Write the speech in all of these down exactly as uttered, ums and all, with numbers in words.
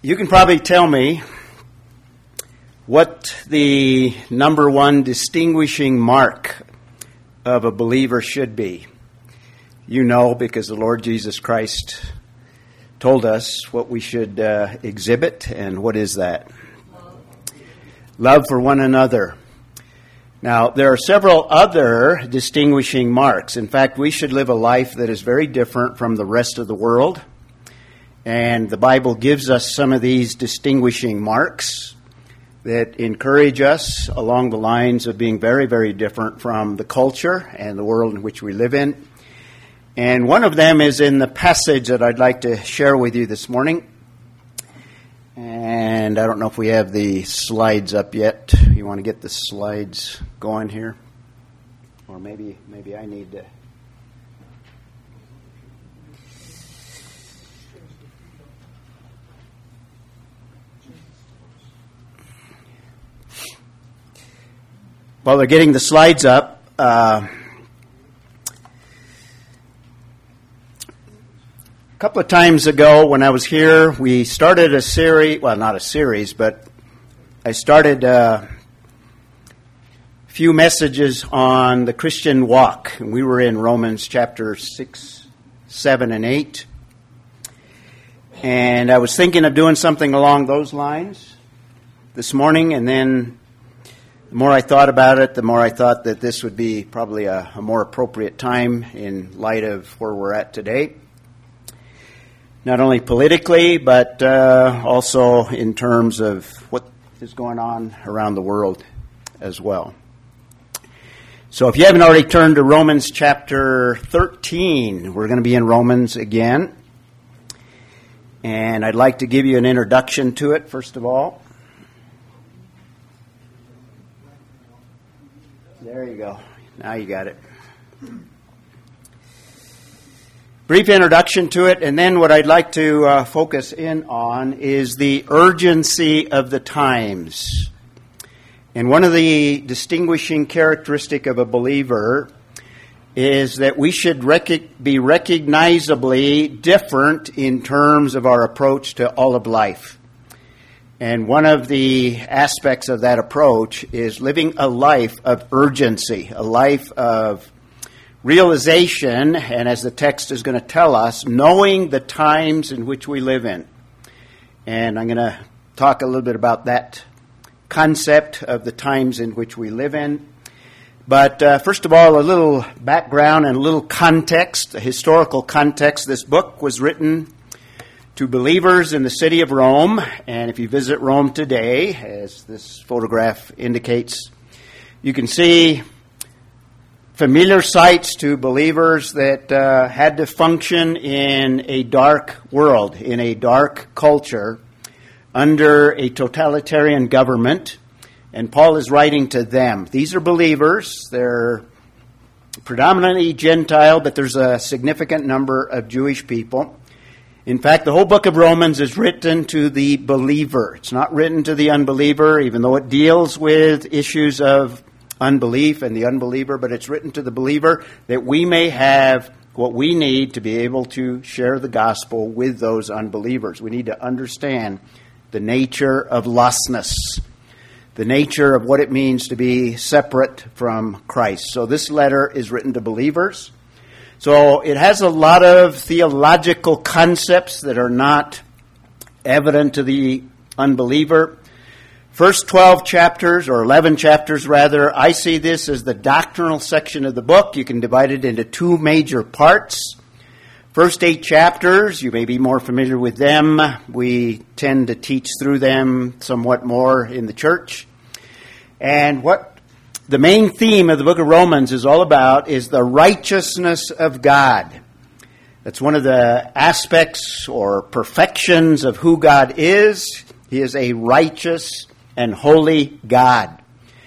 You can probably tell me what the number one distinguishing mark of a believer should be. You know, because the Lord Jesus Christ told us what we should uh, exhibit, and what is that? Love. Love for one another. Now, there are several other distinguishing marks. In fact, we should live a life that is very different from the rest of the world. And the Bible gives us some of these distinguishing marks that encourage us along the lines of being very, very different from the culture and the world in which we live in. And one of them is in the passage that I'd like to share with you this morning. And I don't know if we have the slides up yet. You want to get the slides going here? Or maybe maybe I need to... While they're getting the slides up, uh, a couple of times ago when I was here, we started a series, well, not a series, but I started a few messages on the Christian walk. And we were in Romans chapter six, seven, and eight. And I was thinking of doing something along those lines this morning, and then the more I thought about it, the more I thought that this would be probably a, a more appropriate time in light of where we're at today. Not only politically, but uh, also in terms of what is going on around the world as well. So if you haven't already turned to Romans chapter thirteen, we're going to be in Romans again. And I'd like to give you an introduction to it, first of all. There you go. Now you got it. Brief introduction to it, and then what I'd like to uh, focus in on is the urgency of the times. And one of the distinguishing characteristic of a believer is that we should rec- be recognizably different in terms of our approach to all of life. And one of the aspects of that approach is living a life of urgency, a life of realization, and as the text is going to tell us, knowing the times in which we live in. And I'm going to talk a little bit about that concept of the times in which we live in. But uh, first of all, a little background and a little context, a historical context. This book was written to believers in the city of Rome, and if you visit Rome today, as this photograph indicates, you can see familiar sights to believers that uh, had to function in a dark world, in a dark culture, under a totalitarian government, and Paul is writing to them. These are believers. They're predominantly Gentile, but there's a significant number of Jewish people. In fact, the whole book of Romans is written to the believer. It's not written to the unbeliever, even though it deals with issues of unbelief and the unbeliever, but it's written to the believer that we may have what we need to be able to share the gospel with those unbelievers. We need to understand the nature of lostness, the nature of what it means to be separate from Christ. So this letter is written to believers. So it has a lot of theological concepts that are not evident to the unbeliever. First twelve chapters, or eleven chapters rather, I see this as the doctrinal section of the book. You can divide it into two major parts. First eight chapters, you may be more familiar with them. We tend to teach through them somewhat more in the church. And what the main theme of the book of Romans is all about is the righteousness of God. That's one of the aspects or perfections of who God is. He is a righteous and holy God.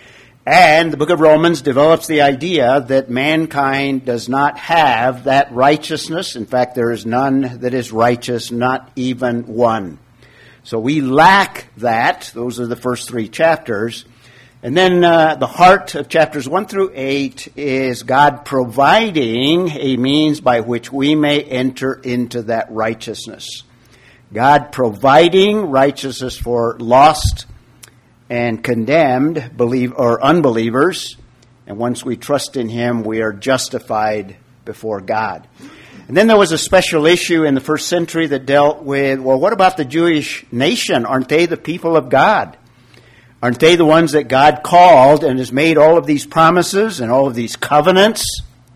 And the book of Romans develops the idea that mankind does not have that righteousness. In fact, there is none that is righteous, not even one. So we lack that. Those are the first three chapters. And then uh, the heart of chapters one through eight is God providing a means by which we may enter into that righteousness. God providing righteousness for lost and condemned believe or unbelievers, and once we trust in Him, we are justified before God. And then there was a special issue in the first century that dealt with, well, what about the Jewish nation? Aren't they the people of God? Aren't they the ones that God called and has made all of these promises and all of these covenants,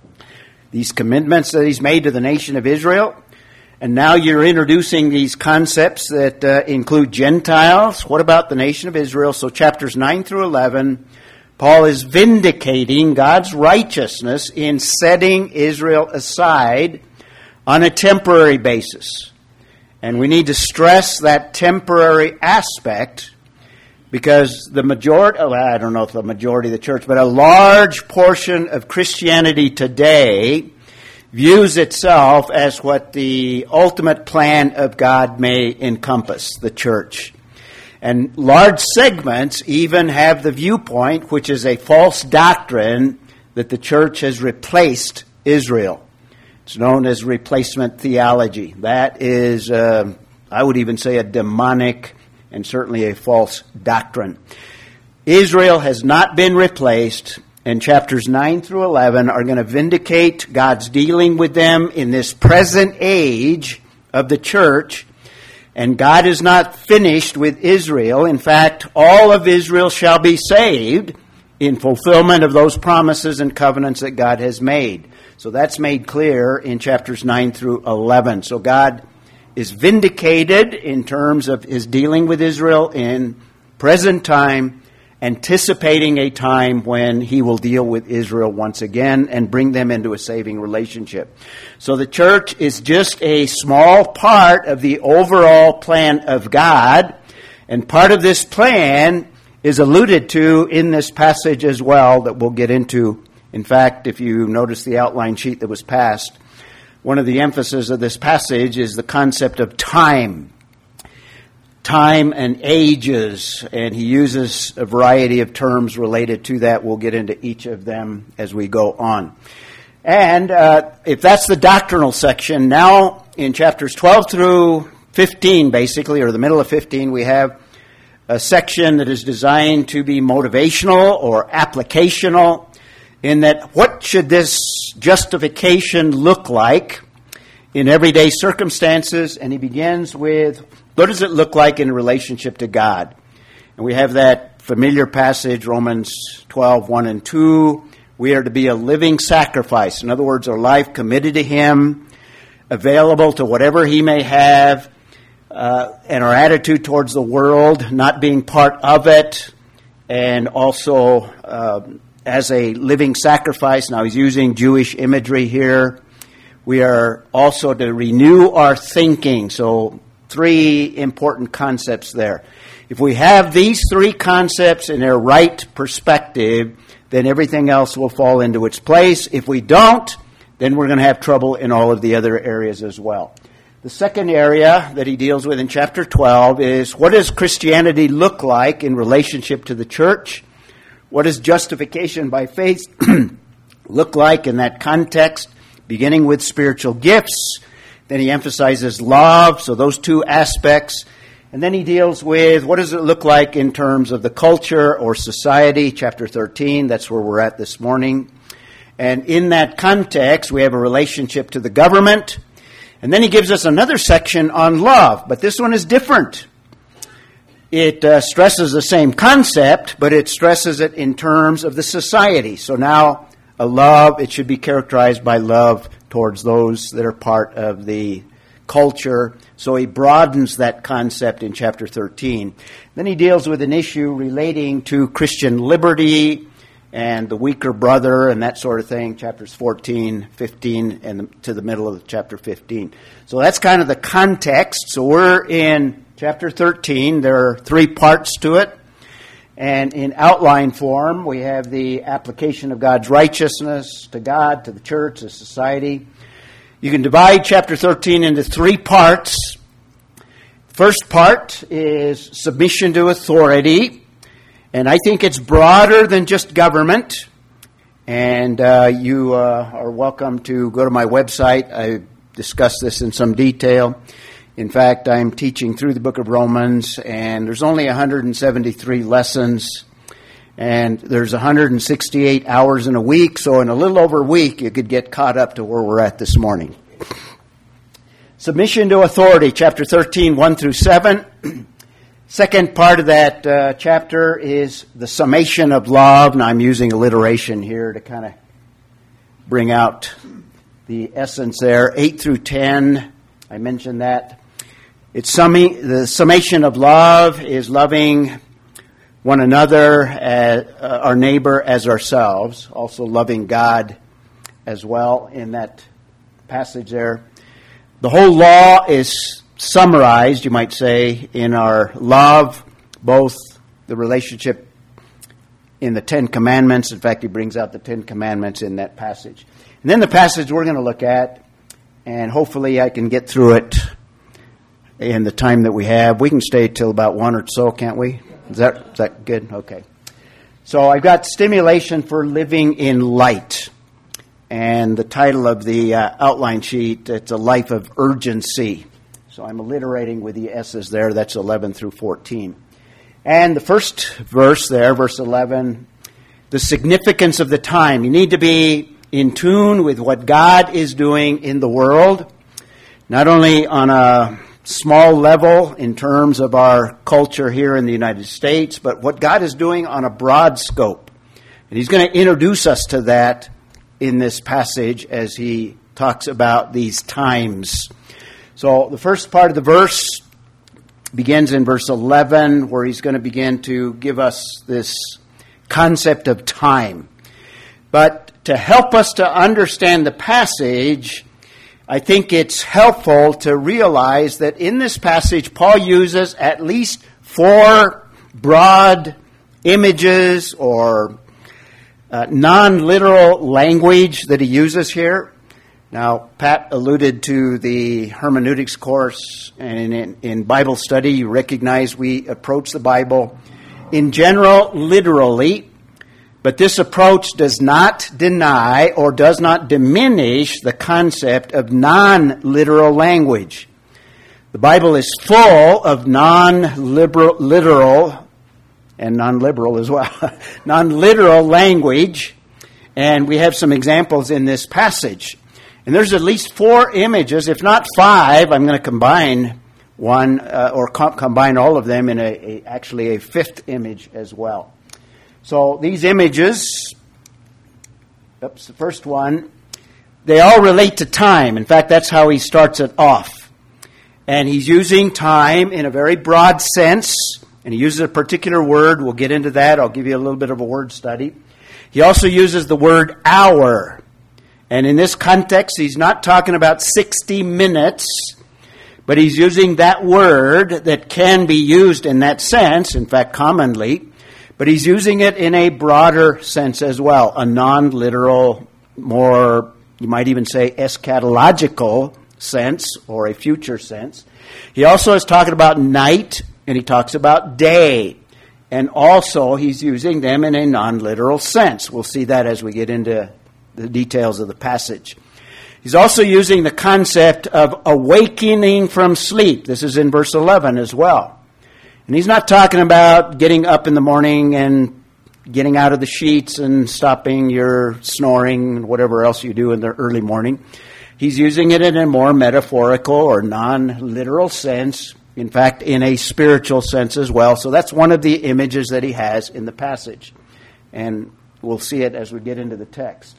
these commitments that He's made to the nation of Israel? And now you're introducing these concepts that uh, include Gentiles. What about the nation of Israel? So chapters nine through eleven, Paul is vindicating God's righteousness in setting Israel aside on a temporary basis. And we need to stress that temporary aspect because the majority, well, I don't know if the majority of the church, but a large portion of Christianity today views itself as what the ultimate plan of God may encompass, the church. And large segments even have the viewpoint, which is a false doctrine, that the church has replaced Israel. It's known as replacement theology. That is, uh, I would even say, a demonic and certainly a false doctrine. Israel has not been replaced, and chapters nine through eleven are going to vindicate God's dealing with them in this present age of the church. And God is not finished with Israel. In fact, all of Israel shall be saved in fulfillment of those promises and covenants that God has made. So that's made clear in chapters nine through eleven. So God is vindicated in terms of His dealing with Israel in present time, anticipating a time when He will deal with Israel once again and bring them into a saving relationship. So the church is just a small part of the overall plan of God, and part of this plan is alluded to in this passage as well that we'll get into. In fact, if you notice the outline sheet that was passed, one of the emphases of this passage is the concept of time. Time and ages, and he uses a variety of terms related to that. We'll get into each of them as we go on. And uh, if that's the doctrinal section, now in chapters twelve through fifteen, basically, or the middle of fifteen, we have a section that is designed to be motivational or applicational, in that what should this justification look like in everyday circumstances? And he begins with, what does it look like in relationship to God? And we have that familiar passage, Romans twelve, one and two. We are to be a living sacrifice. In other words, our life committed to Him, available to whatever He may have, uh, and our attitude towards the world, not being part of it, and also uh, as a living sacrifice. Now he's using Jewish imagery here. We are also to renew our thinking. So three important concepts there. If we have these three concepts in their right perspective, then everything else will fall into its place. If we don't, then we're going to have trouble in all of the other areas as well. The second area that he deals with in chapter twelve is, what does Christianity look like in relationship to the church? What does justification by faith look like in that context, beginning with spiritual gifts? Then he emphasizes love, so those two aspects. And then he deals with, what does it look like in terms of the culture or society? Chapter thirteen, that's where we're at this morning. And in that context, we have a relationship to the government. And then he gives us another section on love, but this one is different. It uh, stresses the same concept, but it stresses it in terms of the society. So now, a love, it should be characterized by love towards those that are part of the culture. So he broadens that concept in chapter thirteen. Then he deals with an issue relating to Christian liberty and the weaker brother and that sort of thing, chapters fourteen, fifteen, and to the middle of chapter fifteen. So that's kind of the context. So we're in chapter thirteen. There are three parts to it. And in outline form, we have the application of God's righteousness to God, to the church, to society. You can divide chapter thirteen into three parts. First part is submission to authority. And I think it's broader than just government. And uh, you uh, are welcome to go to my website. I discuss this in some detail In fact, I'm teaching through the book of Romans, and there's only one hundred seventy-three lessons, and there's one hundred sixty-eight hours in a week, so in a little over a week, you could get caught up to where we're at this morning. Submission to authority, chapter thirteen, one through seven. Second part of that uh, chapter is the summation of love, and I'm using alliteration here to kind of bring out the essence there. eight through ten, I mentioned that. It's summi- the summation of love is loving one another, as, uh, our neighbor as ourselves, also loving God as well in that passage there. The whole law is summarized, you might say, in our love, both the relationship in the Ten Commandments. In fact, he brings out the Ten Commandments in that passage. And then the passage we're going to look at, and hopefully I can get through it in the time that we have. We can stay till about one or so, can't we? Is that, is that good? Okay. So I've got stimulation for living in light. And the title of the uh, outline sheet, it's a life of urgency. So I'm alliterating with the S's there. That's eleven through fourteen. And the first verse there, verse eleven, the significance of the time. You need to be in tune with what God is doing in the world, not only on a small level in terms of our culture here in the United States, but what God is doing on a broad scope. And he's going to introduce us to that in this passage as he talks about these times. So the first part of the verse begins in verse eleven, where he's going to begin to give us this concept of time. But to help us to understand the passage, I think it's helpful to realize that in this passage, Paul uses at least four broad images or uh, non-literal language that he uses here. Now, Pat alluded to the hermeneutics course, and in, in Bible study, you recognize we approach the Bible in general, literally, but this approach does not deny or does not diminish the concept of non-literal language. The Bible is full of non-literal, literal, and non-liberal as well, non-literal language, and we have some examples in this passage. And there's at least four images, if not five. I'm going to combine one uh, or com- combine all of them in a, a actually a fifth image as well. So these images, oops, the first one, they all relate to time. In fact, that's how he starts it off. And he's using time in a very broad sense, and he uses a particular word. We'll get into that. I'll give you a little bit of a word study. He also uses the word hour. And in this context, he's not talking about sixty minutes, but he's using that word that can be used in that sense, in fact, commonly, but he's using it in a broader sense as well, a non-literal, more, you might even say, eschatological sense or a future sense. He also is talking about night, and he talks about day. And also, he's using them in a non-literal sense. We'll see that as we get into the details of the passage. He's also using the concept of awakening from sleep. This is in verse eleven as well. And he's not talking about getting up in the morning and getting out of the sheets and stopping your snoring and whatever else you do in the early morning. He's using it in a more metaphorical or non-literal sense. In fact, in a spiritual sense as well. So that's one of the images that he has in the passage. And we'll see it as we get into the text.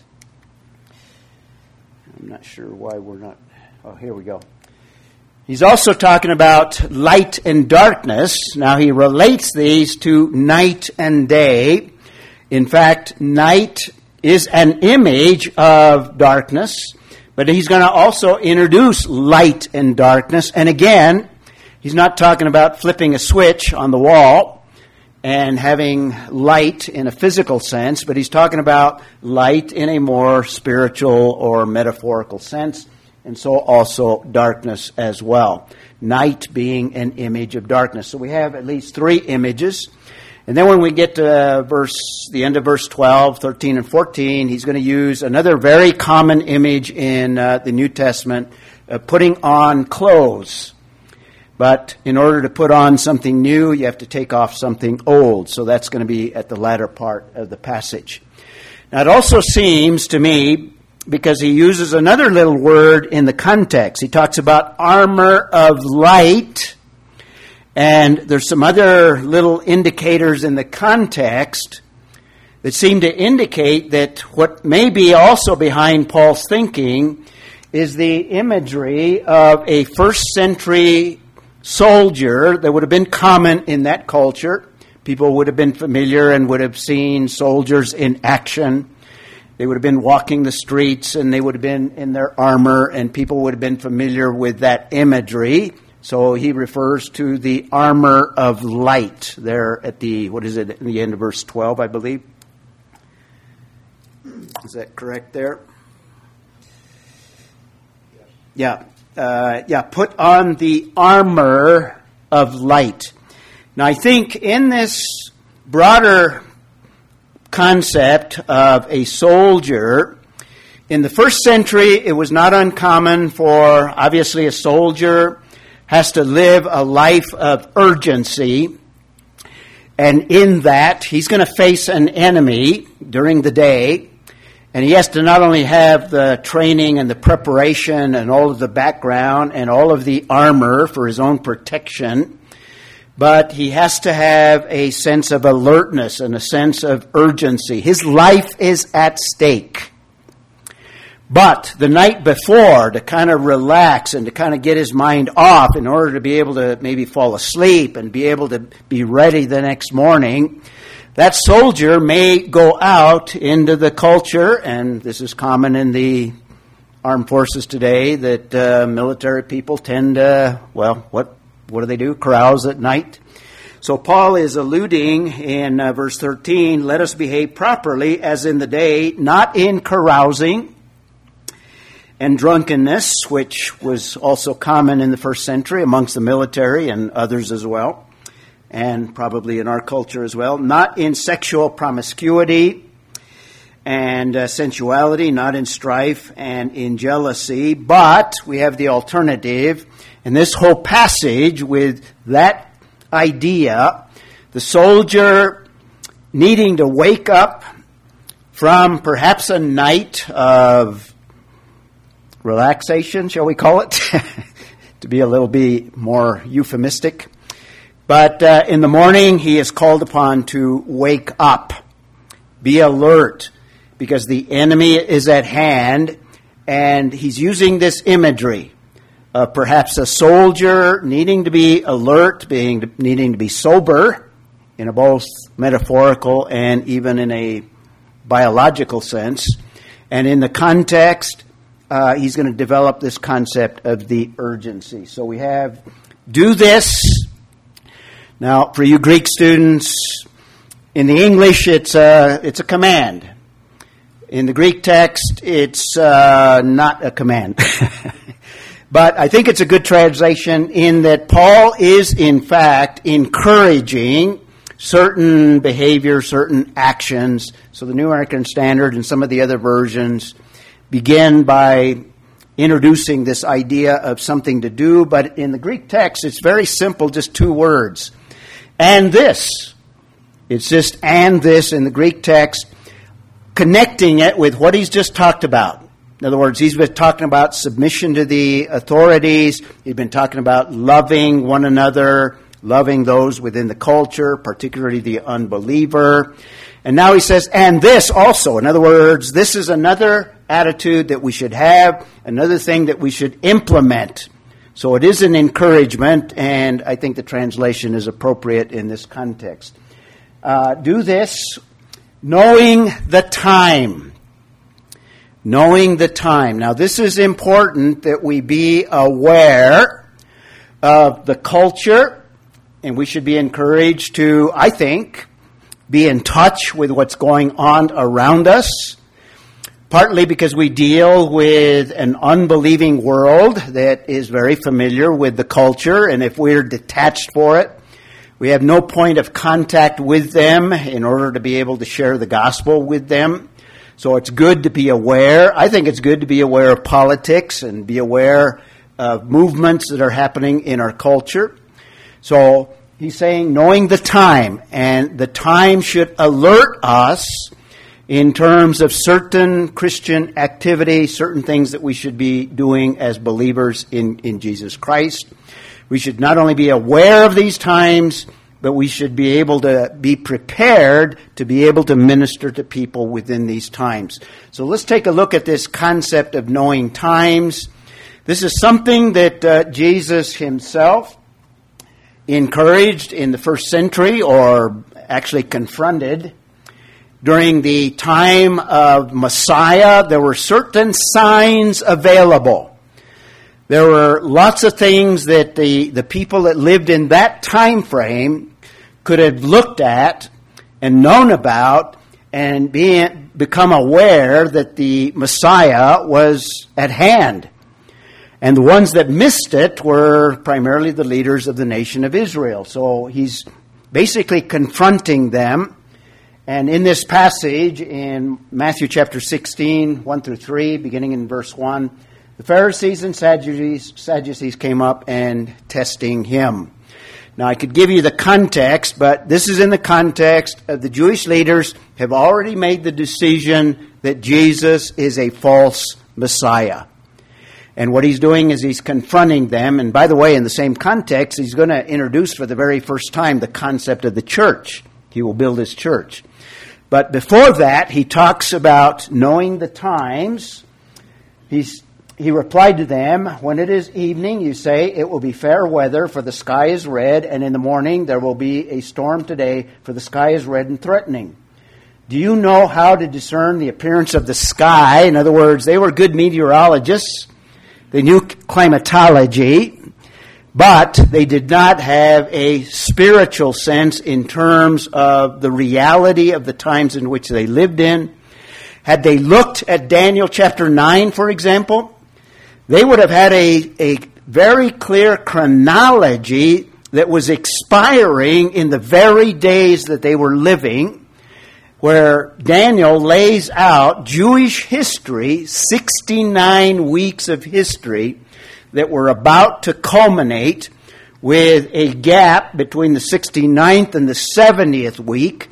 I'm not sure why we're not... Oh, here we go. He's also talking about light and darkness. Now, he relates these to night and day. In fact, night is an image of darkness, but he's going to also introduce light and darkness. And again, he's not talking about flipping a switch on the wall and having light in a physical sense, but he's talking about light in a more spiritual or metaphorical sense, and so also darkness as well. Night being an image of darkness. So we have at least three images. And then when we get to verse, the end of verse twelve, thirteen, and fourteen, he's going to use another very common image in uh, the New Testament, uh, putting on clothes. But in order to put on something new, you have to take off something old. So that's going to be at the latter part of the passage. Now, it also seems to me, because he uses another little word in the context, he talks about armor of light, and there's some other little indicators in the context that seem to indicate that what may be also behind Paul's thinking is the imagery of a first century soldier that would have been common in that culture. People would have been familiar and would have seen soldiers in action. They would have been walking the streets and they would have been in their armor, and people would have been familiar with that imagery. So he refers to the armor of light there at the, what is it, at the end of verse twelve, I believe. Is that correct there? Yeah. Uh, yeah, put on the armor of light. Now, I think in this broader concept of a soldier, in the first century, it was not uncommon for, obviously, a soldier has to live a life of urgency. And in that, he's going to face an enemy during the day. And he has to not only have the training and the preparation and all of the background and all of the armor for his own protection, but he has to have a sense of alertness and a sense of urgency. His life is at stake. But the night before, to kind of relax and to kind of get his mind off in order to be able to maybe fall asleep and be able to be ready the next morning, that soldier may go out into the culture, and this is common in the armed forces today, that uh, military people tend to, well, what what do they do? Carouse at night. So Paul is alluding in uh, verse thirteen, let us behave properly as in the day, not in carousing and drunkenness, which was also common in the first century amongst the military and others as well, and probably in our culture as well, not in sexual promiscuity and uh, sensuality, not in strife and in jealousy, but we have the alternative in this whole passage with that idea, the soldier needing to wake up from perhaps a night of relaxation, shall we call it, to be a little bit more euphemistic. But uh, in the morning, he is called upon to wake up, be alert, because the enemy is at hand, and he's using this imagery of perhaps a soldier needing to be alert, being needing to be sober, in a both metaphorical and even in a biological sense. And in the context, uh, he's going to develop this concept of the urgency. So we have, do this. Now, for you Greek students, in the English, it's a, it's a command. In the Greek text, it's uh, not a command. But I think it's a good translation in that Paul is, in fact, encouraging certain behavior, certain actions. So the New American Standard and some of the other versions begin by introducing this idea of something to do. But in the Greek text, it's very simple, just two words. And this. It's just and this in the Greek text, connecting it with what he's just talked about. In other words, he's been talking about submission to the authorities. He's been talking about loving one another, loving those within the culture, particularly the unbeliever. And now he says, and this also. In other words, this is another attitude that we should have, another thing that we should implement. So it is an encouragement, and I think the translation is appropriate in this context. Uh, do this knowing the time. Knowing the time. Now, this is important that we be aware of the culture, and we should be encouraged to, I think, be in touch with what's going on around us, partly because we deal with an unbelieving world that is very familiar with the culture, and if we're detached for it, we have no point of contact with them in order to be able to share the gospel with them. So it's good to be aware. I think it's good to be aware of politics and be aware of movements that are happening in our culture. So he's saying knowing the time, and the time should alert us in terms of certain Christian activity, certain things that we should be doing as believers in, in Jesus Christ. We should not only be aware of these times, but we should be able to be prepared to be able to minister to people within these times. So let's take a look at this concept of knowing times. This is something that uh, Jesus himself encouraged in the first century, or actually confronted. During the time of Messiah, there were certain signs available. There were lots of things that the, the people that lived in that time frame could have looked at and known about and be, become aware that the Messiah was at hand. And the ones that missed it were primarily the leaders of the nation of Israel. So he's basically confronting them. And in this passage, in Matthew chapter sixteen, one through three, beginning in verse one, the Pharisees and Sadducees, Sadducees came up and testing him. Now, I could give you the context, but this is in the context of the Jewish leaders have already made the decision that Jesus is a false Messiah. And what he's doing is he's confronting them. And by the way, in the same context, he's going to introduce for the very first time the concept of the church. He will build his church. But before that, he talks about knowing the times. He's, he replied to them, when it is evening, you say, it will be fair weather, for the sky is red, and in the morning there will be a storm today, for the sky is red and threatening. Do you know how to discern the appearance of the sky? In other words, they were good meteorologists. They knew climatology. But they did not have a spiritual sense in terms of the reality of the times in which they lived in. Had they looked at Daniel chapter nine, for example, they would have had a, a very clear chronology that was expiring in the very days that they were living, where Daniel lays out Jewish history, sixty-nine weeks of history, that were about to culminate with a gap between the sixty-ninth and the seventieth week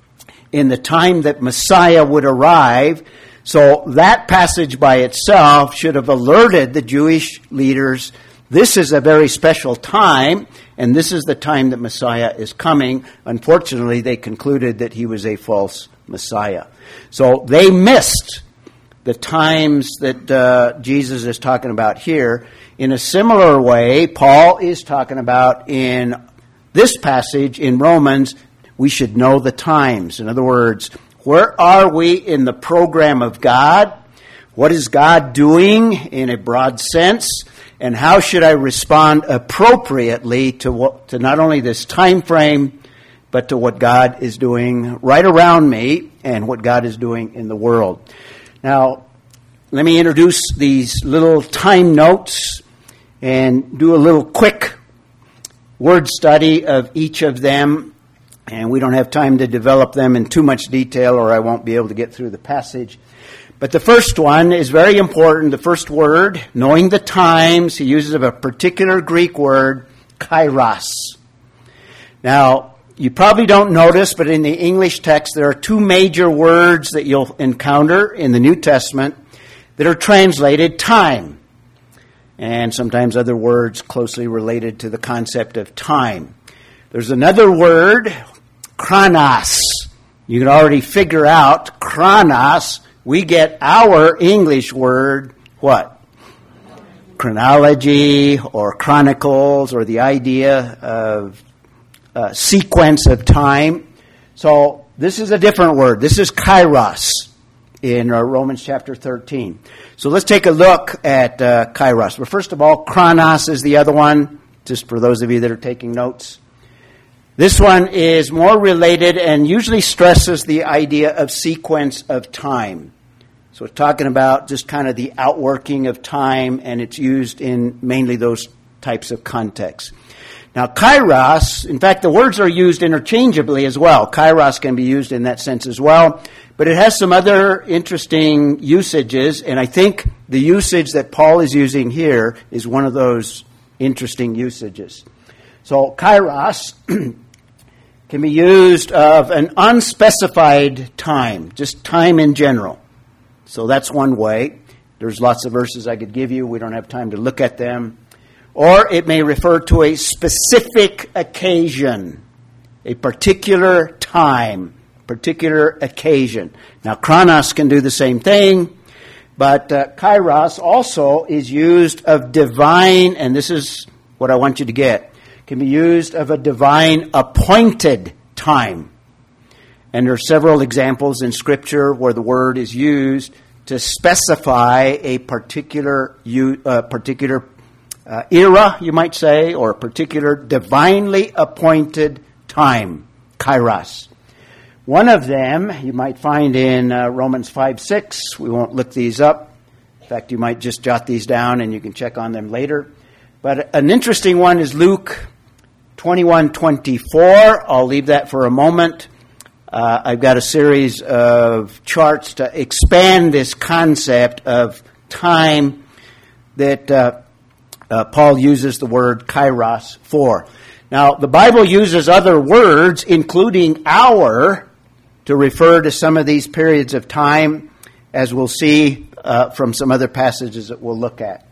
in the time that Messiah would arrive. So that passage by itself should have alerted the Jewish leaders, this is a very special time, and this is the time that Messiah is coming. Unfortunately, they concluded that he was a false Messiah. So they missed the times that uh, Jesus is talking about here. In a similar way, Paul is talking about in this passage in Romans, we should know the times. In other words, where are we in the program of God? What is God doing in a broad sense? And how should I respond appropriately to what, to not only this time frame, but to what God is doing right around me and what God is doing in the world. Now, let me introduce these little time notes and do a little quick word study of each of them. And we don't have time to develop them in too much detail, or I won't be able to get through the passage. But the first one is very important. The first word, knowing the times, he uses a particular Greek word, kairos. Now, you probably don't notice, but in the English text, there are two major words that you'll encounter in the New Testament that are translated time, and sometimes other words closely related to the concept of time. There's another word, chronos. You can already figure out chronos. We get our English word, what? Chronology or chronicles, or the idea of a sequence of time. So this is a different word. This is kairos in uh, Romans chapter thirteen. So let's take a look at uh, kairos. Well, first of all, chronos is the other one, just for those of you that are taking notes. This one is more related and usually stresses the idea of sequence of time. So it's talking about just kind of the outworking of time, and it's used in mainly those types of contexts. Now, kairos, in fact, the words are used interchangeably as well. Kairos can be used in that sense as well. But it has some other interesting usages, and I think the usage that Paul is using here is one of those interesting usages. So, kairos can be used of an unspecified time, just time in general. So that's one way. There's lots of verses I could give you. We don't have time to look at them. Or it may refer to a specific occasion, a particular time, particular occasion. Now, chronos can do the same thing, but uh, kairos also is used of divine, and this is what I want you to get, can be used of a divine appointed time. And there are several examples in Scripture where the word is used to specify a particular uh, particular uh, era, you might say, or a particular divinely appointed time, kairos. One of them you might find in uh, Romans five six. We won't look these up. In fact, you might just jot these down and you can check on them later. But an interesting one is Luke twenty-one twenty-four. I'll leave that for a moment. Uh, I've got a series of charts to expand this concept of time that uh, uh, Paul uses the word kairos for. Now, the Bible uses other words, including hour, to refer to some of these periods of time, as we'll see uh, from some other passages that we'll look at.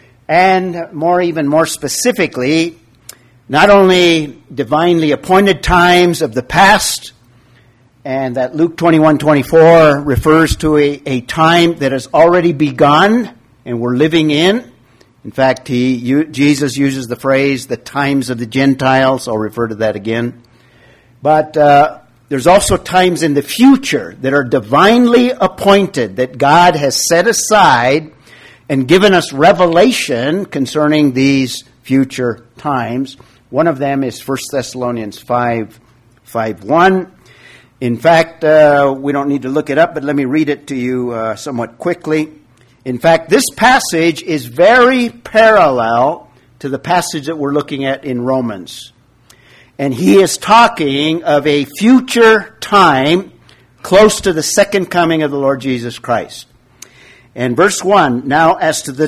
And more, even more specifically, not only divinely appointed times of the past, and that Luke twenty-one twenty-four refers to a, a time that has already begun and we're living in. In fact, he, you, Jesus uses the phrase, the times of the Gentiles. I'll refer to that again. But uh, there's also times in the future that are divinely appointed, that God has set aside and given us revelation concerning these future times. One of them is First Thessalonians five, five one. In fact, uh, we don't need to look it up, but let me read it to you uh, somewhat quickly. In fact, this passage is very parallel to the passage that we're looking at in Romans. And he is talking of a future time close to the second coming of the Lord Jesus Christ. And verse one, now as to the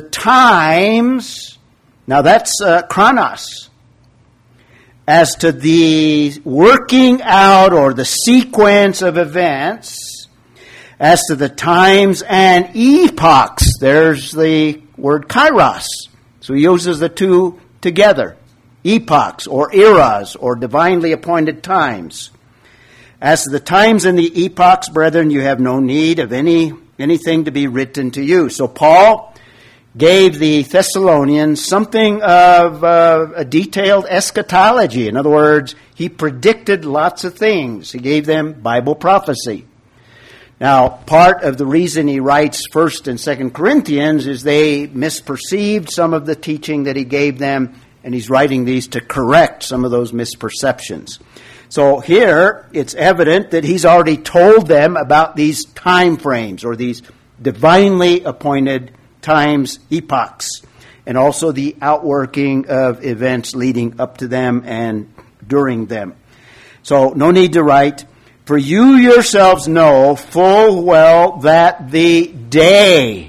times, now that's uh, chronos. As to the working out or the sequence of events, as to the times and epochs, there's the word kairos. So he uses the two together. Epochs or eras or divinely appointed times. As to the times and the epochs, brethren, you have no need of any anything to be written to you. So Paul gave the Thessalonians something of uh, a detailed eschatology. In other words, he predicted lots of things. He gave them Bible prophecy. Now, part of the reason he writes First and Second Corinthians is they misperceived some of the teaching that he gave them, and he's writing these to correct some of those misperceptions. So here, it's evident that he's already told them about these time frames, or these divinely appointed times, epochs, and also the outworking of events leading up to them and during them. So, no need to write. For you yourselves know full well that the day,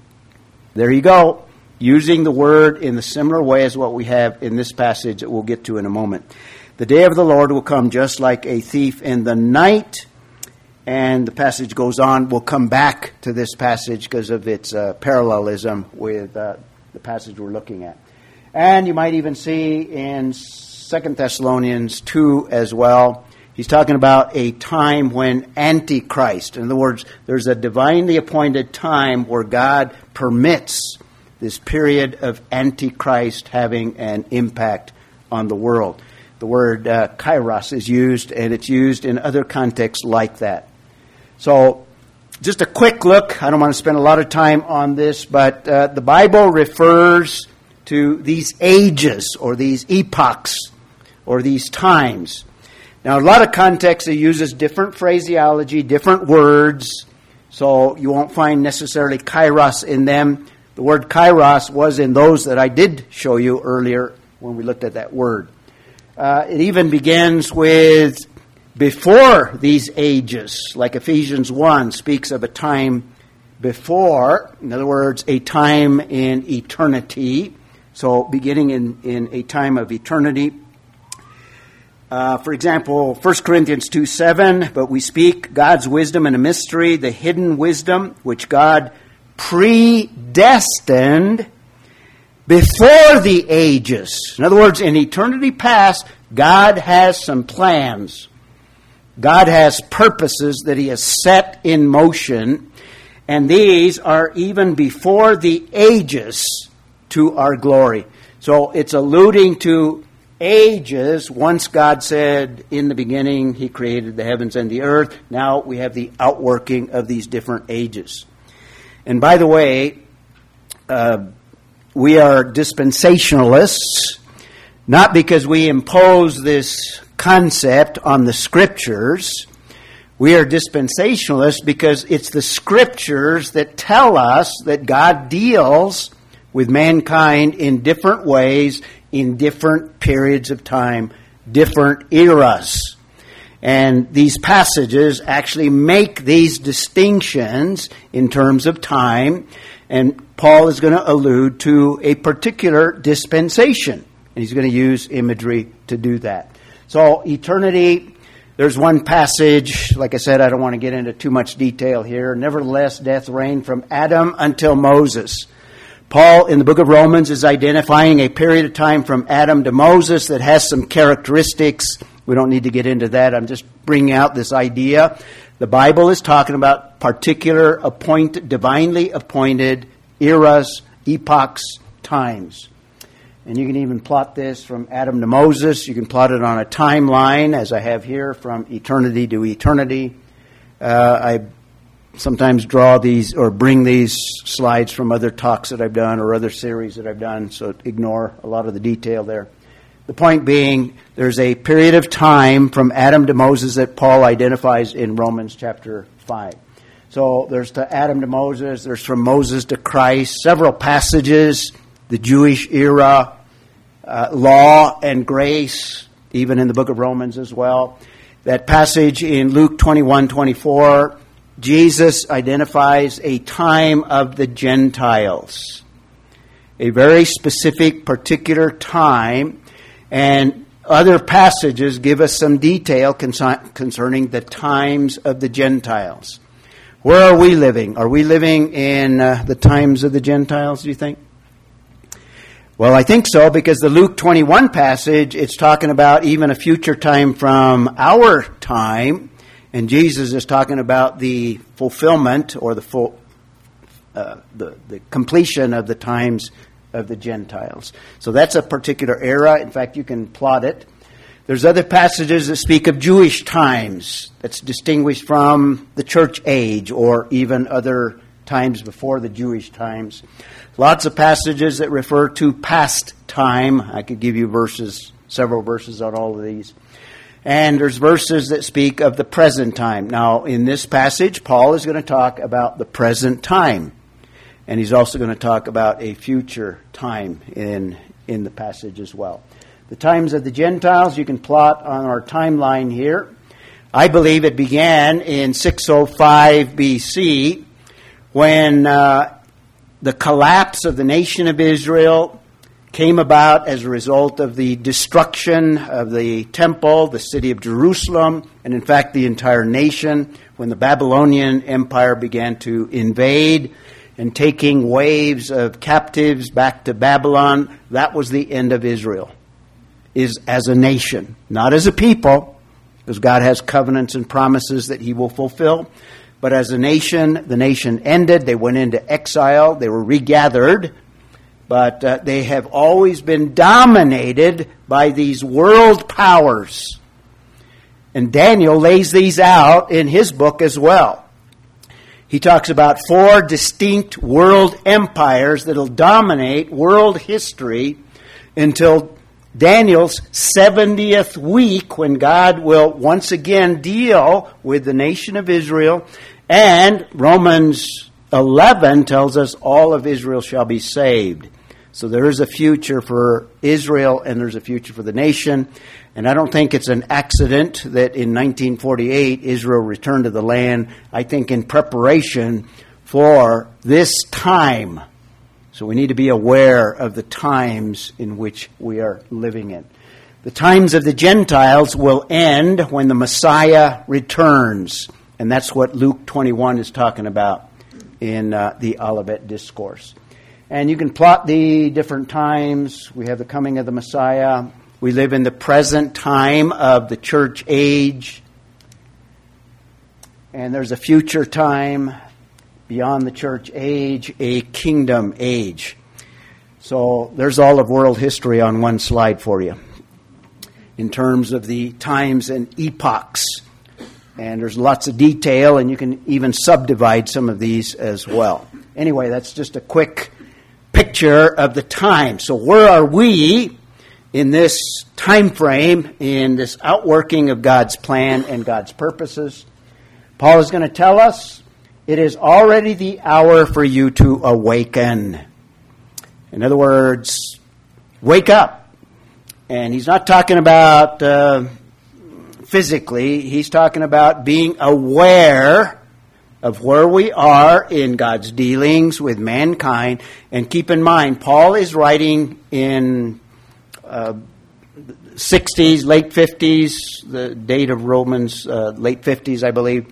there you go, using the word in the similar way as what we have in this passage that we'll get to in a moment. The day of the Lord will come just like a thief in the night. And the passage goes on. We'll come back to this passage because of its uh, parallelism with uh, the passage we're looking at. And you might even see in Second Thessalonians two as well, he's talking about a time when Antichrist, in other words, there's a divinely appointed time where God permits this period of Antichrist having an impact on the world. The word uh, kairos is used, and it's used in other contexts like that. So, just a quick look. I don't want to spend a lot of time on this, but uh, the Bible refers to these ages or these epochs or these times. Now, a lot of contexts it uses different phraseology, different words, so you won't find necessarily kairos in them. The word kairos was in those that I did show you earlier when we looked at that word. Uh, it even begins with before these ages, like Ephesians one speaks of a time before, in other words, a time in eternity. So beginning in, in a time of eternity. Uh, for example, First Corinthians two seven, but we speak God's wisdom in a mystery, the hidden wisdom which God predestined before the ages. In other words, in eternity past, God has some plans. God has purposes that He has set in motion, and these are even before the ages to our glory. So it's alluding to ages. Once God said, in the beginning, He created the heavens and the earth. Now we have the outworking of these different ages. And by the way, uh, we are dispensationalists, not because we impose this concept on the Scriptures. We are dispensationalists because it's the Scriptures that tell us that God deals with mankind in different ways, in different periods of time, different eras. And these passages actually make these distinctions in terms of time, and Paul is going to allude to a particular dispensation, and he's going to use imagery to do that. So, eternity, there's one passage, like I said, I don't want to get into too much detail here. Nevertheless, death reigned from Adam until Moses. Paul, in the book of Romans, is identifying a period of time from Adam to Moses that has some characteristics. We don't need to get into that. I'm just bringing out this idea. The Bible is talking about particular, appointed, divinely appointed eras, epochs, times. And you can even plot this from Adam to Moses. You can plot it on a timeline, as I have here, from eternity to eternity. Uh, I sometimes draw these or bring these slides from other talks that I've done or other series that I've done, so ignore a lot of the detail there. The point being, there's a period of time from Adam to Moses that Paul identifies in Romans chapter five. So there's to Adam to Moses, there's from Moses to Christ, several passages, the Jewish era, uh, law and grace, even in the book of Romans as well. That passage in Luke twenty-one twenty-four, Jesus identifies a time of the Gentiles, a very specific, particular time, and other passages give us some detail concerning the times of the Gentiles. Where are we living? Are we living in uh, the times of the Gentiles, do you think? Well, I think so, because the Luke twenty-one passage, it's talking about even a future time from our time, and Jesus is talking about the fulfillment or the full, uh, the, the completion of the times of the Gentiles. So that's a particular era. In fact, you can plot it. There's other passages that speak of Jewish times that's distinguished from the church age or even other times before the Jewish times. Lots of passages that refer to past time. I could give you verses, several verses on all of these. And there's verses that speak of the present time. Now, in this passage, Paul is going to talk about the present time. And he's also going to talk about a future time in, in the passage as well. The times of the Gentiles, you can plot on our timeline here. I believe it began in six oh five B C when uh, the collapse of the nation of Israel came about as a result of the destruction of the temple, the city of Jerusalem, and in fact the entire nation, when the Babylonian Empire began to invade and taking waves of captives back to Babylon. That was the end of Israel, is as a nation, not as a people, because God has covenants and promises that He will fulfill. But as a nation, the nation ended. They went into exile. They were regathered. But uh, they have always been dominated by these world powers. And Daniel lays these out in his book as well. He talks about four distinct world empires that will dominate world history until Daniel's seventieth week, when God will once again deal with the nation of Israel. And Romans eleven tells us all of Israel shall be saved. So there is a future for Israel and there's a future for the nation. And I don't think it's an accident that in nineteen forty-eight Israel returned to the land, I think in preparation for this time. So we need to be aware of the times in which we are living in. The times of the Gentiles will end when the Messiah returns. And that's what Luke twenty-one is talking about in uh, the Olivet Discourse. And you can plot the different times. We have the coming of the Messiah. We live in the present time of the church age. And there's a future time beyond the church age, a kingdom age. So there's all of world history on one slide for you in terms of the times and epochs. And there's lots of detail, and you can even subdivide some of these as well. Anyway, that's just a quick picture of the time. So where are we in this time frame, in this outworking of God's plan and God's purposes? Paul is going to tell us it is already the hour for you to awaken. In other words, wake up. And he's not talking about uh, physically. He's talking about being aware of where we are in God's dealings with mankind. And keep in mind, Paul is writing in uh, sixties, late fifties, the date of Romans, uh, late fifties, I believe.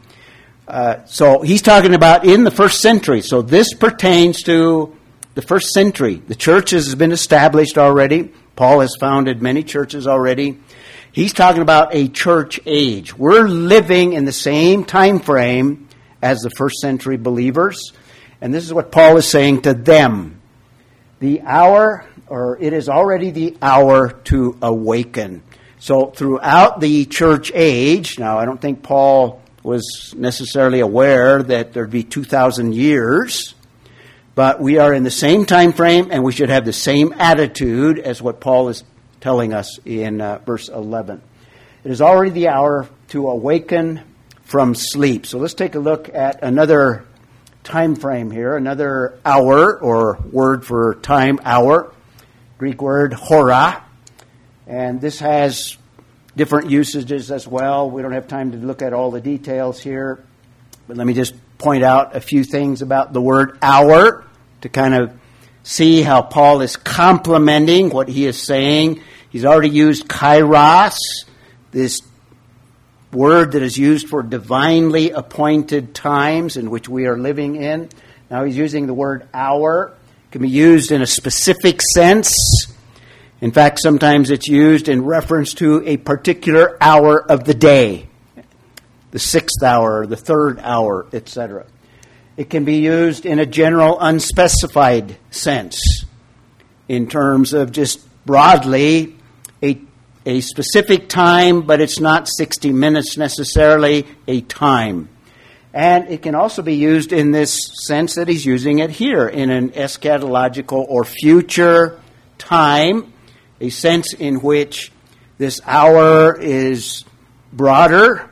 Uh, so he's talking about in the first century. So this pertains to the first century. The church has been established already. Paul has founded many churches already. He's talking about a church age. We're living in the same time frame as the first century believers. And this is what Paul is saying to them. The hour, or it is already the hour to awaken. So throughout the church age, now I don't think Paul was necessarily aware that there'd be two thousand years, but we are in the same time frame, and we should have the same attitude as what Paul is telling us in uh, verse eleven. It is already the hour to awaken from sleep. So let's take a look at another time frame here, another hour, or word for time, hour, Greek word hora, and this has different usages as well. We don't have time to look at all the details here, but let me just point out a few things about the word hour to kind of see how Paul is complementing what he is saying. He's already used kairos, this word that is used for divinely appointed times in which we are living in. Now he's using the word hour. It can be used in a specific sense. In fact, sometimes it's used in reference to a particular hour of the day, the sixth hour, the third hour, et cetera. It can be used in a general, unspecified sense, in terms of just broadly a, a specific time, but it's not sixty minutes necessarily, a time. And it can also be used in this sense that he's using it here, in an eschatological or future time, a sense in which this hour is broader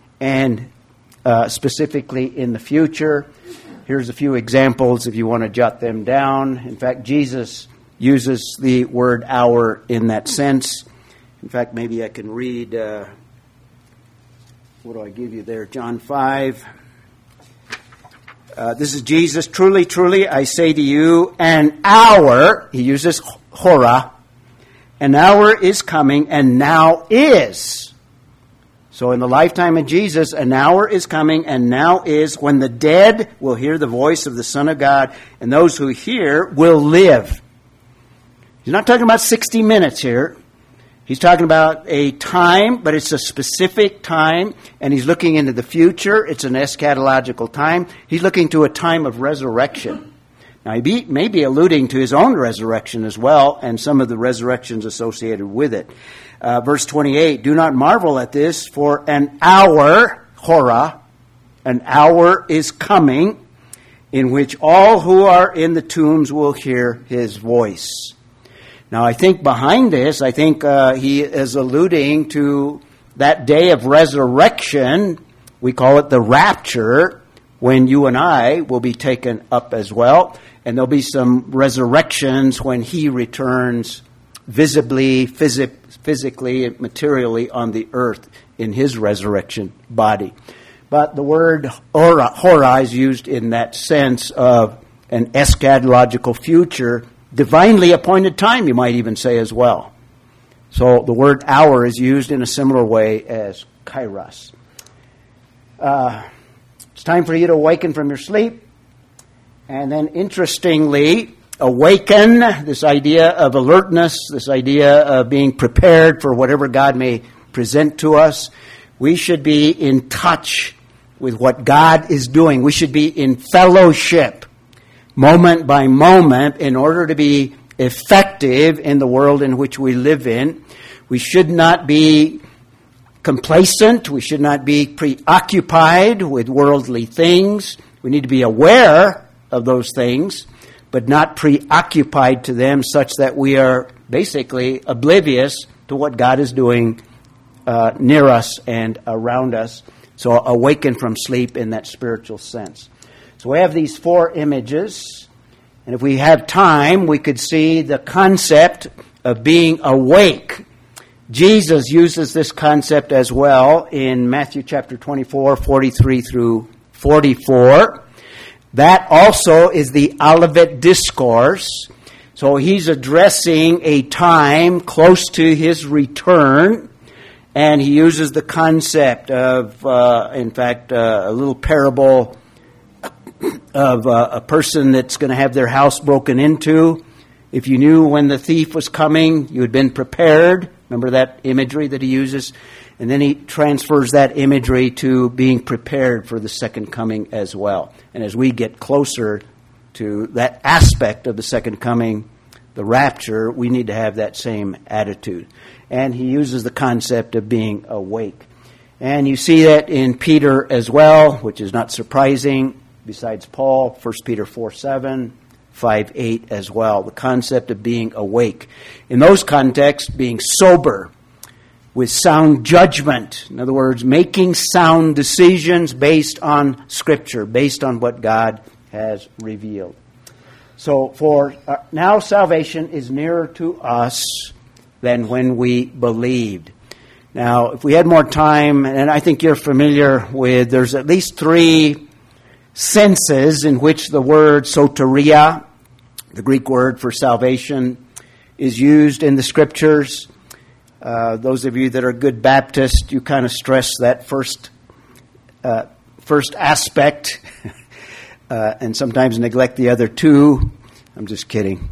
and uh, specifically in the future. Here's a few examples if you want to jot them down. In fact, Jesus uses the word hour in that sense. In fact, maybe I can read, uh, what do I give you there? John five. Uh, this is Jesus. Truly, truly, I say to you, an hour, he uses hora, an hour is coming, and now is. So in the lifetime of Jesus, an hour is coming, and now is, when the dead will hear the voice of the Son of God, and those who hear will live. He's not talking about sixty minutes here. He's talking about a time, but it's a specific time, and he's looking into the future. It's an eschatological time. He's looking to a time of resurrection. Now, he be, may be alluding to his own resurrection as well, and some of the resurrections associated with it. Uh, verse twenty-eight, do not marvel at this, for an hour, hora, an hour is coming, in which all who are in the tombs will hear his voice. Now, I think behind this, I think uh, he is alluding to that day of resurrection. We call it the rapture, when you and I will be taken up as well. And there'll be some resurrections when he returns visibly, phys- physically, and materially on the earth in his resurrection body. But the word hora, hora is used in that sense of an eschatological future, divinely appointed time, you might even say as well. So the word hour is used in a similar way as kairos. Uh, it's time for you to awaken from your sleep. And then interestingly, awaken, this idea of alertness, this idea of being prepared for whatever God may present to us. We should be in touch with what God is doing. We should be in fellowship, moment by moment, in order to be effective in the world in which we live in. We should not be complacent. We should not be preoccupied with worldly things. We need to be aware of those things, but not preoccupied to them such that we are basically oblivious to what God is doing uh, near us and around us. So awaken from sleep in that spiritual sense. So we have these four images, and if we have time, we could see the concept of being awake. Jesus uses this concept as well in Matthew chapter twenty-four, forty-three through forty-four. That also is the Olivet Discourse. So he's addressing a time close to his return, and he uses the concept of, uh, in fact, uh, a little parable of uh, a person that's going to have their house broken into. If you knew when the thief was coming, you had been prepared. Remember that imagery that he uses? And then he transfers that imagery to being prepared for the second coming as well. And as we get closer to that aspect of the second coming, the rapture, we need to have that same attitude. And he uses the concept of being awake. And you see that in Peter as well, which is not surprising, besides Paul, First Peter four seven, five eight as well. The concept of being awake. In those contexts, being sober, with sound judgment. In other words, making sound decisions based on Scripture, based on what God has revealed. So for uh, now, salvation is nearer to us than when we believed. Now, if we had more time, and I think you're familiar with, there's at least three senses in which the word soteria, the Greek word for salvation, is used in the Scriptures. Uh, those of you that are good Baptists, you kind of stress that first uh, first aspect uh, and sometimes neglect the other two. I'm just kidding.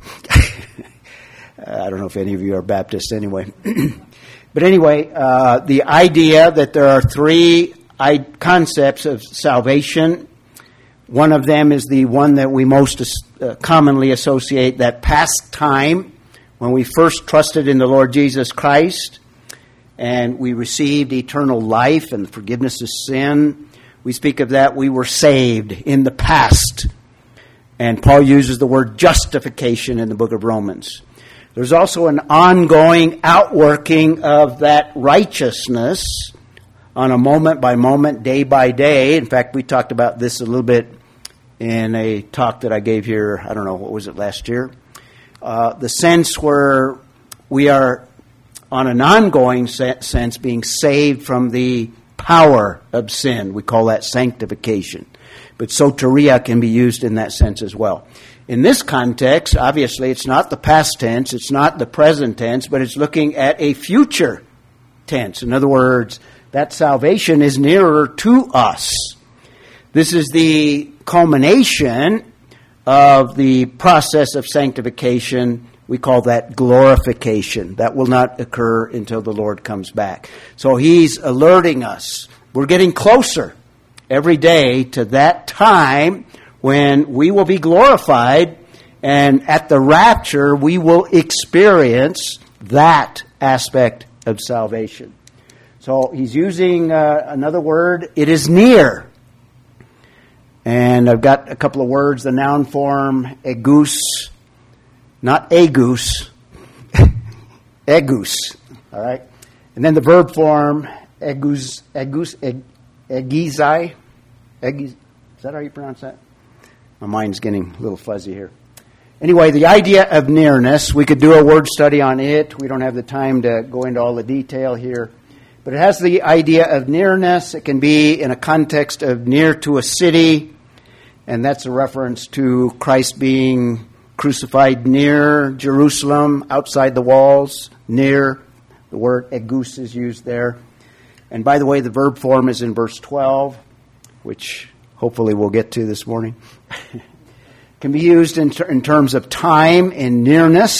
I don't know if any of you are Baptists anyway. But anyway, uh, the idea that there are three I- concepts of salvation. One of them is the one that we most uh, commonly associate, that past time, when we first trusted in the Lord Jesus Christ and we received eternal life and forgiveness of sin. We speak of that. We were saved in the past. And Paul uses the word justification in the book of Romans. There's also an ongoing outworking of that righteousness on a moment by moment, day by day. In fact, we talked about this a little bit in a talk that I gave here, I don't know, what was it, last year? Uh, the sense where we are, on an ongoing sense, being saved from the power of sin. We call that sanctification. But soteria can be used in that sense as well. In this context, obviously, it's not the past tense, it's not the present tense, but it's looking at a future tense. In other words, that salvation is nearer to us. This is the culmination of the process of sanctification. We call that glorification. That will not occur until the Lord comes back. So he's alerting us. We're getting closer every day to that time when we will be glorified, and at the rapture we will experience that aspect of salvation. So he's using uh, another word. It is near. And I've got a couple of words. The noun form, egus, not agus, egus. All right. And then the verb form, egus, egus, eg, egizai. Egiz, is that how you pronounce that? My mind's getting a little fuzzy here. Anyway, the idea of nearness, we could do a word study on it. We don't have the time to go into all the detail here. But it has the idea of nearness. It can be in a context of near to a city, and that's a reference to Christ being crucified near Jerusalem, outside the walls, near. The word egus is used there. And by the way, the verb form is in verse twelve, which hopefully we'll get to this morning. Can be used in, ter- in terms of time and nearness.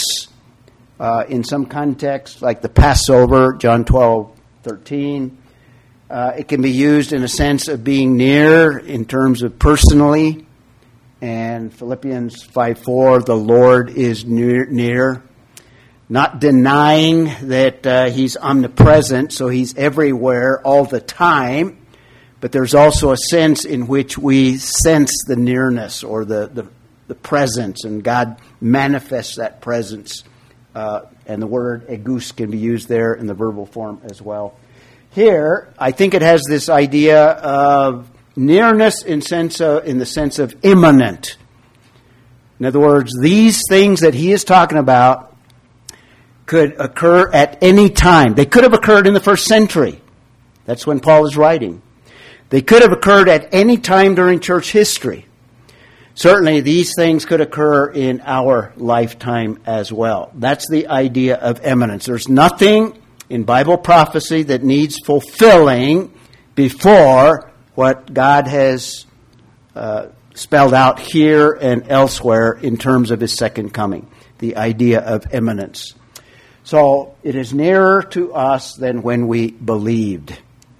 Uh, in some contexts, like the Passover, John twelve thirteen. Uh, it can be used in a sense of being near in terms of personally. And Philippians five four, the Lord is near, near. Not denying that uh, He's omnipresent, so He's everywhere all the time. But there's also a sense in which we sense the nearness or the, the, the presence, and God manifests that presence. Uh, and the word egus can be used there in the verbal form as well. Here, I think it has this idea of nearness in sense of, in the sense of imminent. In other words, these things that he is talking about could occur at any time. They could have occurred in the first century. That's when Paul is writing. They could have occurred at any time during church history. Certainly, these things could occur in our lifetime as well. That's the idea of imminence. There's nothing in Bible prophecy that needs fulfilling before what God has uh, spelled out here and elsewhere in terms of His second coming. The idea of imminence. So, it is nearer to us than when we believed.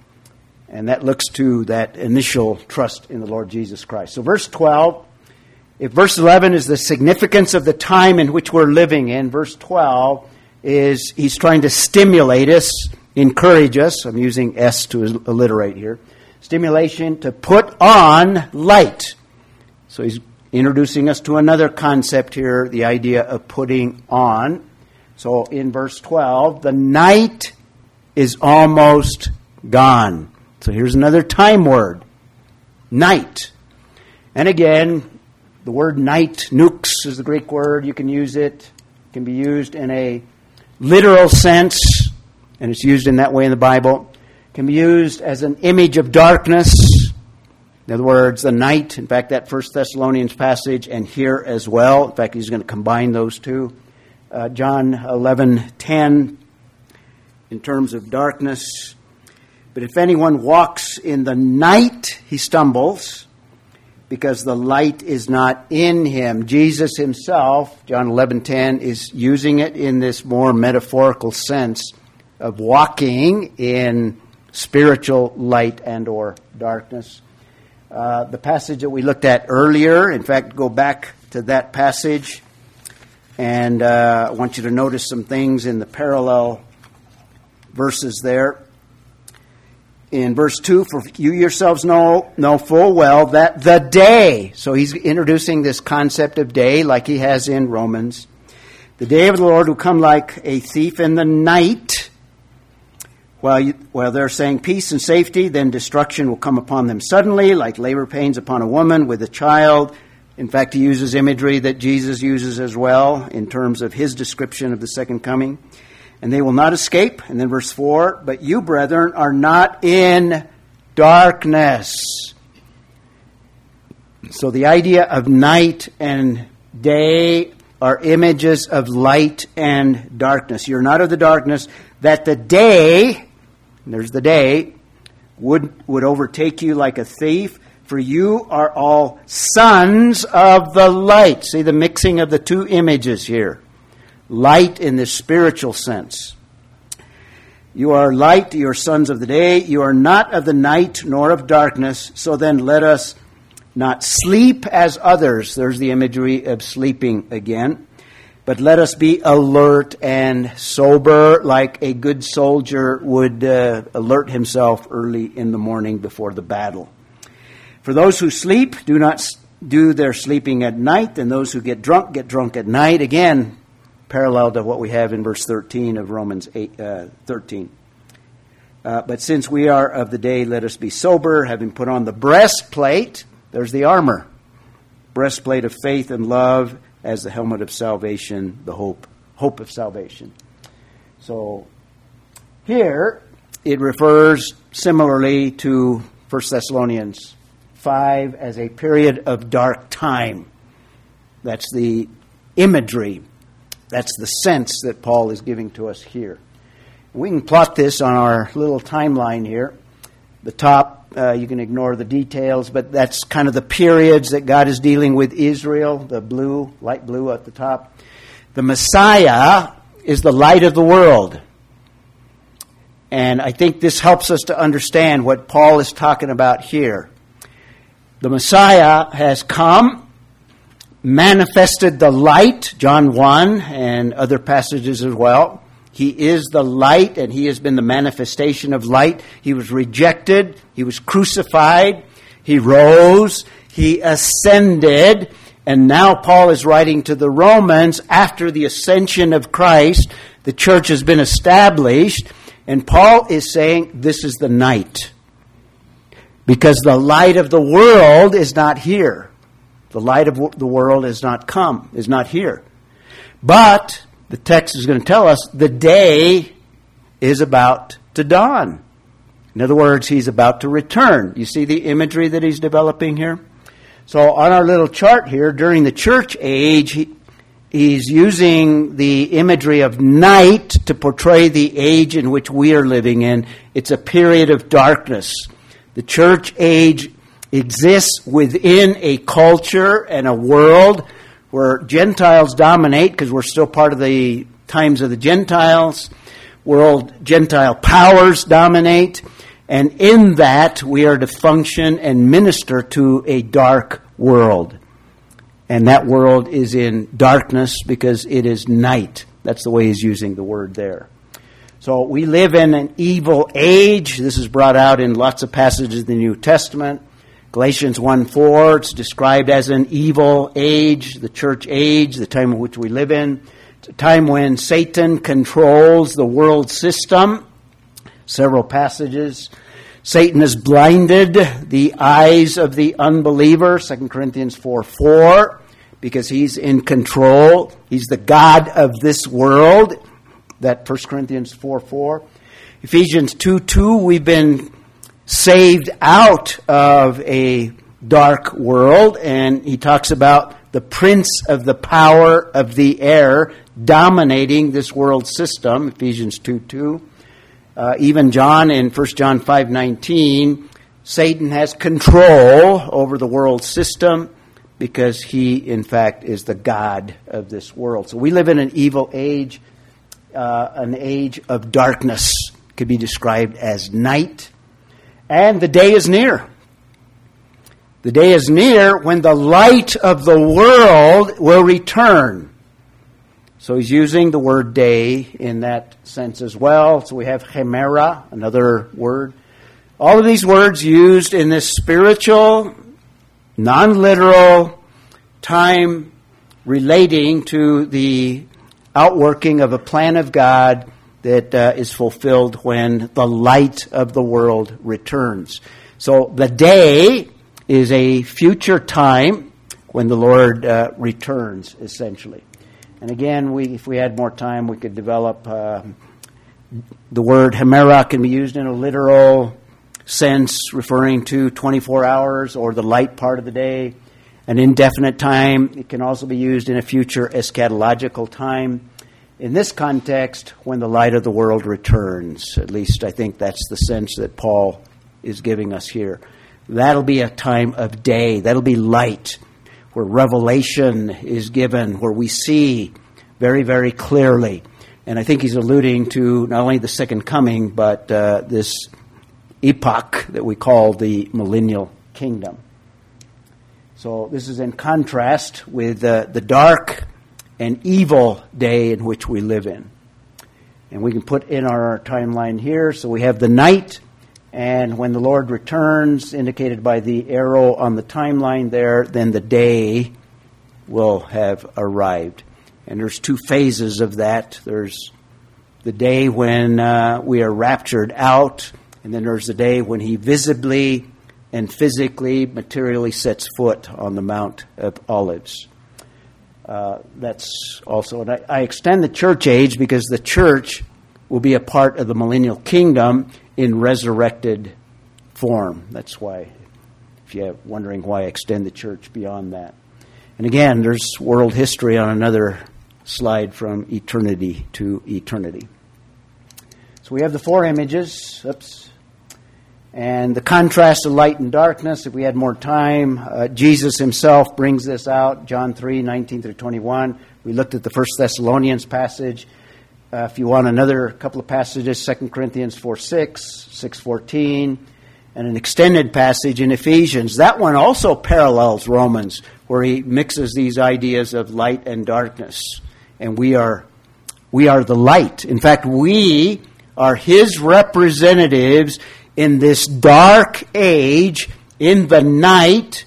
And that looks to that initial trust in the Lord Jesus Christ. So, verse twelve. If verse eleven is the significance of the time in which we're living in, verse twelve is he's trying to stimulate us, encourage us. I'm using S to alliterate here. Stimulation to put on light. So he's introducing us to another concept here, the idea of putting on. So in verse twelve, the night is almost gone. So here's another time word. Night. And again, the word night, nux is the Greek word. You can use it. It can be used in a literal sense, and it's used in that way in the Bible. It can be used as an image of darkness. In other words, the night, in fact, that First Thessalonians passage, and here as well. In fact, he's going to combine those two. Uh, John eleven ten, in terms of darkness. But if anyone walks in the night, he stumbles, because the light is not in him. Jesus himself, John eleven ten, is using it in this more metaphorical sense of walking in spiritual light and or darkness. Uh, the passage that we looked at earlier, in fact, go back to that passage, and uh, I want you to notice some things in the parallel verses there. In verse two, for you yourselves know, know full well that the day, so he's introducing this concept of day like he has in Romans, the day of the Lord will come like a thief in the night. While, you, while they're saying peace and safety, then destruction will come upon them suddenly, like labor pains upon a woman with a child. In fact, he uses imagery that Jesus uses as well in terms of his description of the second coming. And they will not escape. And then verse four, but you, brethren, are not in darkness. So the idea of night and day are images of light and darkness. You're not of the darkness, that the day, there's the day, would, would overtake you like a thief. For you are all sons of the light. See the mixing of the two images here. Light in the spiritual sense. You are light, you are sons of the day. You are not of the night nor of darkness. So then let us not sleep as others. There's the imagery of sleeping again. But let us be alert and sober, like a good soldier would uh, alert himself early in the morning before the battle. For those who sleep, do not do their sleeping at night, and those who get drunk, get drunk at night. Again, parallel to what we have in verse thirteen of Romans eight, uh, thirteen. Uh, but since we are of the day, let us be sober, having put on the breastplate. There's the armor. Breastplate of faith and love, as the helmet of salvation, the hope, hope of salvation. So here it refers similarly to First Thessalonians five as a period of dark time. That's the imagery. That's the sense that Paul is giving to us here. We can plot this on our little timeline here. The top, uh, you can ignore the details, but that's kind of the periods that God is dealing with Israel, the blue, light blue at the top. The Messiah is the light of the world. And I think this helps us to understand what Paul is talking about here. The Messiah has come, manifested the light, John one, and other passages as well. He is the light, and he has been the manifestation of light. He was rejected. He was crucified. He rose. He ascended. And now Paul is writing to the Romans after the ascension of Christ. The church has been established. And Paul is saying this is the night. Because the light of the world is not here. The light of the world has not come, is not here. But the text is going to tell us the day is about to dawn. In other words, he's about to return. You see the imagery that he's developing here? So on our little chart here, during the church age, he, he's using the imagery of night to portray the age in which we are living in. It's a period of darkness. The church age exists within a culture and a world where Gentiles dominate, because we're still part of the times of the Gentiles. World Gentile powers dominate. And in that, we are to function and minister to a dark world. And that world is in darkness because it is night. That's the way he's using the word there. So we live in an evil age. This is brought out in lots of passages in the New Testament. Galatians one four, it's described as an evil age, the church age, the time in which we live in. It's a time when Satan controls the world system. Several passages. Satan has blinded the eyes of the unbeliever, Second Corinthians four four, because he's in control. He's the God of this world. That First Corinthians four four. Ephesians two two, we've been saved out of a dark world, and he talks about the prince of the power of the air dominating this world system, Ephesians two two. Uh, even John in First John five nineteen, Satan has control over the world system because he, in fact, is the God of this world. So we live in an evil age. Uh, an age of darkness could be described as night. And the day is near. The day is near when the light of the world will return. So he's using the word day in that sense as well. So we have chemera, another word. All of these words used in this spiritual, non-literal time relating to the outworking of a plan of God that uh, is fulfilled when the light of the world returns. So the day is a future time when the Lord uh, returns, essentially. And again, we, if we had more time, we could develop uh, the word hemera can be used in a literal sense, referring to twenty-four hours or the light part of the day. An indefinite time. It can also be used in a future eschatological time. In this context, when the light of the world returns, at least I think that's the sense that Paul is giving us here. That'll be a time of day. That'll be light, where revelation is given, where we see very, very clearly. And I think he's alluding to not only the second coming, but uh, this epoch that we call the millennial kingdom. So this is in contrast with uh, the dark and evil day in which we live in. And we can put in our timeline here. So we have the night, and when the Lord returns, indicated by the arrow on the timeline there, then the day will have arrived. And there's two phases of that. There's the day when uh, we are raptured out, and then there's the day when he visibly and physically, materially sets foot on the Mount of Olives. uh, that's also, and I, I extend the church age because the church will be a part of the millennial kingdom in resurrected form. That's why, if you're wondering why I extend the church beyond that. And again, there's world history on another slide from eternity to eternity. So we have the four images. Oops. And the contrast of light and darkness, if we had more time, uh, Jesus himself brings this out, John three, nineteen through twenty-one. We looked at the First Thessalonians passage. Uh, if you want another couple of passages, Second Corinthians four six, six fourteen, and an extended passage in Ephesians. That one also parallels Romans, where he mixes these ideas of light and darkness. And we are we are the light. In fact, we are his representatives in this dark age, in the night.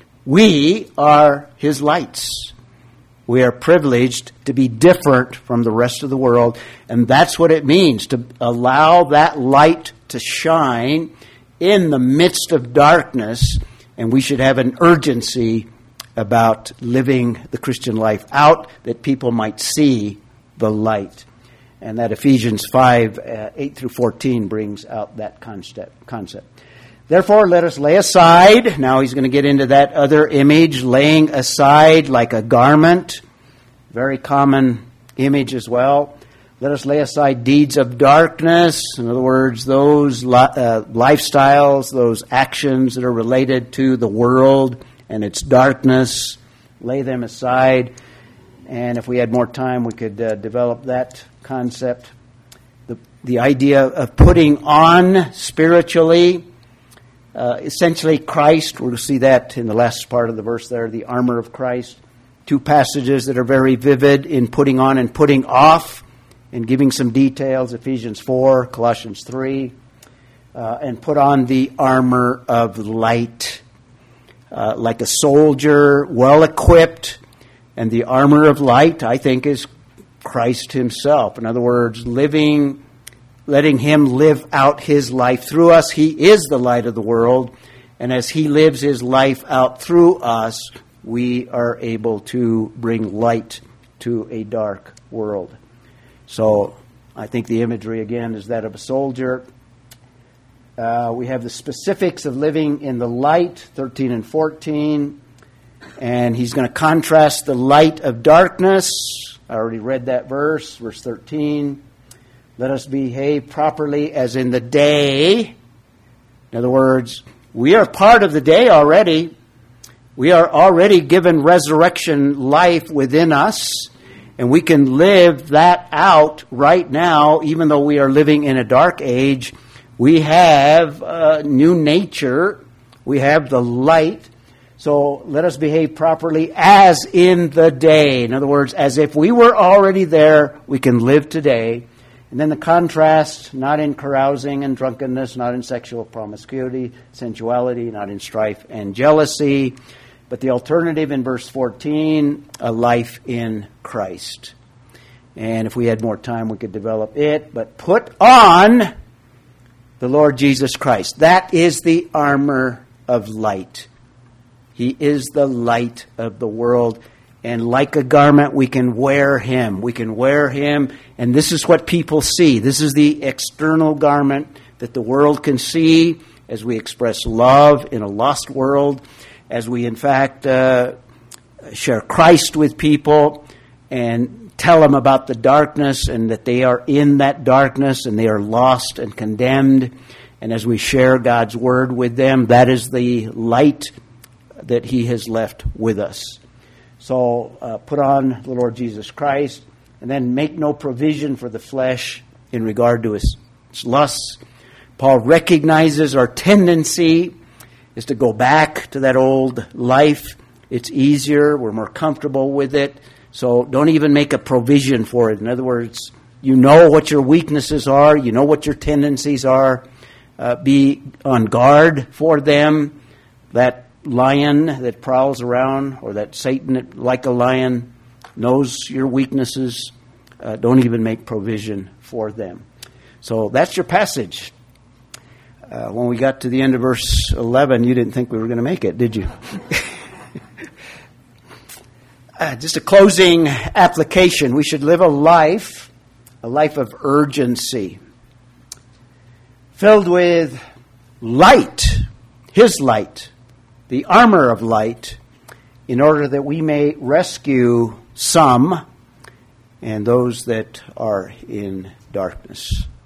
We are his lights. We are privileged to be different from the rest of the world, and that's what it means, to allow that light to shine in the midst of darkness, and we should have an urgency about living the Christian life out that people might see the light. And that Ephesians five, uh, eight through fourteen brings out that concept. concept. Therefore, let us lay aside. Now he's going to get into that other image, laying aside like a garment. Very common image as well. Let us lay aside deeds of darkness. In other words, those li- uh, lifestyles, those actions that are related to the world and its darkness. Lay them aside. And if we had more time, we could uh, develop that concept. The, the idea of putting on spiritually, uh, essentially Christ. We'll see that in the last part of the verse there, the armor of Christ. Two passages that are very vivid in putting on and putting off, and giving some details, Ephesians four, Colossians three, uh, and put on the armor of light, uh, like a soldier, well-equipped. And the armor of light, I think, is Christ himself. In other words, living, letting him live out his life through us. He is the light of the world. And as he lives his life out through us, we are able to bring light to a dark world. So I think the imagery, again, is that of a soldier. Uh, we have the specifics of living in the light, thirteen and fourteen. And he's going to contrast the light of darkness. I already read that verse, verse thirteen. Let us behave properly as in the day. In other words, we are part of the day already. We are already given resurrection life within us. And we can live that out right now, even though we are living in a dark age. We have a new nature. We have the light. So let us behave properly as in the day. In other words, as if we were already there, we can live today. And then the contrast, not in carousing and drunkenness, not in sexual promiscuity, sensuality, not in strife and jealousy. But the alternative in verse fourteen, a life in Christ. And if we had more time, we could develop it. But put on the Lord Jesus Christ. That is the armor of light. He is the light of the world. And like a garment, we can wear him. We can wear him. And this is what people see. This is the external garment that the world can see as we express love in a lost world. As we, in fact, uh, share Christ with people and tell them about the darkness and that they are in that darkness and they are lost and condemned. And as we share God's word with them, that is the light that he has left with us. So uh, put on the Lord Jesus Christ, and then make no provision for the flesh in regard to its, its lusts. Paul recognizes our tendency is to go back to that old life. It's easier. We're more comfortable with it. So don't even make a provision for it. In other words, you know what your weaknesses are. You know what your tendencies are. Uh, be on guard for them. That lion that prowls around, or that Satan that, like a lion, knows your weaknesses. Uh, don't even make provision for them. So that's your passage. Uh, when we got to the end of verse eleven, you didn't think we were going to make it, did you? Uh, just a closing application. We should live a life, a life of urgency, filled with light, His light, the armor of light, in order that we may rescue some and those that are in darkness.